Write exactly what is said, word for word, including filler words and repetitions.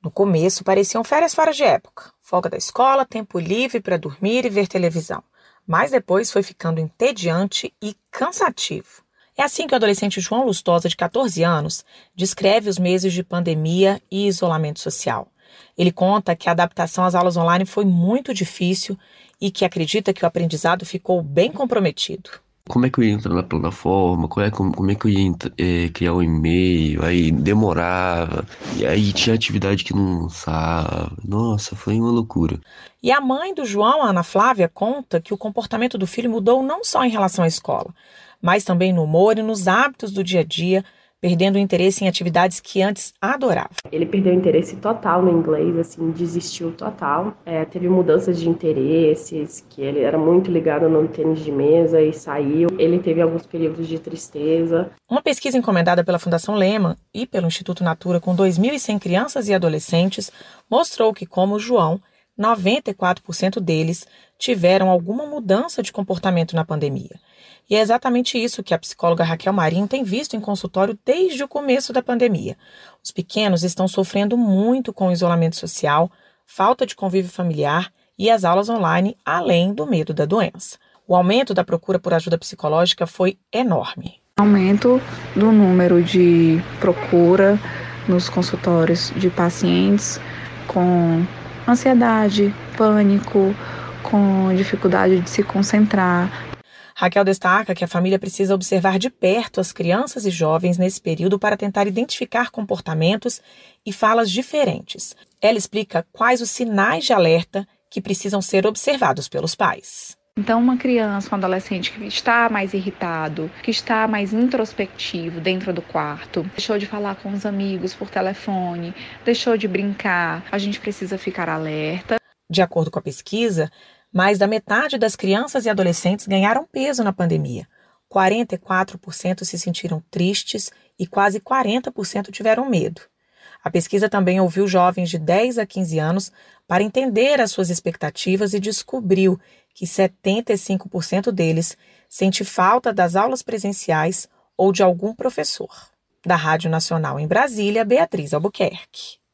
No começo, pareciam férias fora de época. Folga da escola, tempo livre para dormir e ver televisão. Mas depois foi ficando entediante e cansativo. É assim que o adolescente João Lustosa, de catorze anos, descreve os meses de pandemia e isolamento social. Ele conta que a adaptação às aulas online foi muito difícil e que acredita que o aprendizado ficou bem comprometido. Como é que eu ia entrar na plataforma? Qual é, como, como é que eu ia ent- eh, criar um e-mail? Aí demorava. E aí tinha atividade que não lançava. Nossa, foi uma loucura. E a mãe do João, a Ana Flávia, conta que o comportamento do filho mudou não só em relação à escola, mas também no humor e nos hábitos do dia a dia, perdendo o interesse em atividades que antes adorava. Ele perdeu o interesse total no inglês, assim, desistiu total. É, teve mudanças de interesses, que ele era muito ligado no tênis de mesa e saiu. Ele teve alguns períodos de tristeza. Uma pesquisa encomendada pela Fundação Lehman e pelo Instituto Natura com dois mil e cem crianças e adolescentes mostrou que, como o João, noventa e quatro por cento deles tiveram alguma mudança de comportamento na pandemia. E é exatamente isso que a psicóloga Raquel Marinho tem visto em consultório desde o começo da pandemia. Os pequenos estão sofrendo muito com o isolamento social, falta de convívio familiar e as aulas online, além do medo da doença. O aumento da procura por ajuda psicológica foi enorme. Aumento do número de procura nos consultórios de pacientes com ansiedade, pânico, com dificuldade de se concentrar. Raquel destaca que a família precisa observar de perto as crianças e jovens nesse período para tentar identificar comportamentos e falas diferentes. Ela explica quais os sinais de alerta que precisam ser observados pelos pais. Então, uma criança, um adolescente que está mais irritado, que está mais introspectivo dentro do quarto, deixou de falar com os amigos por telefone, deixou de brincar, a gente precisa ficar alerta. De acordo com a pesquisa, mais da metade das crianças e adolescentes ganharam peso na pandemia. quarenta e quatro por cento se sentiram tristes e quase quarenta por cento tiveram medo. A pesquisa também ouviu jovens de dez a quinze anos para entender as suas expectativas e descobriu que setenta e cinco por cento deles sente falta das aulas presenciais ou de algum professor. Da Rádio Nacional em Brasília, Beatriz Albuquerque.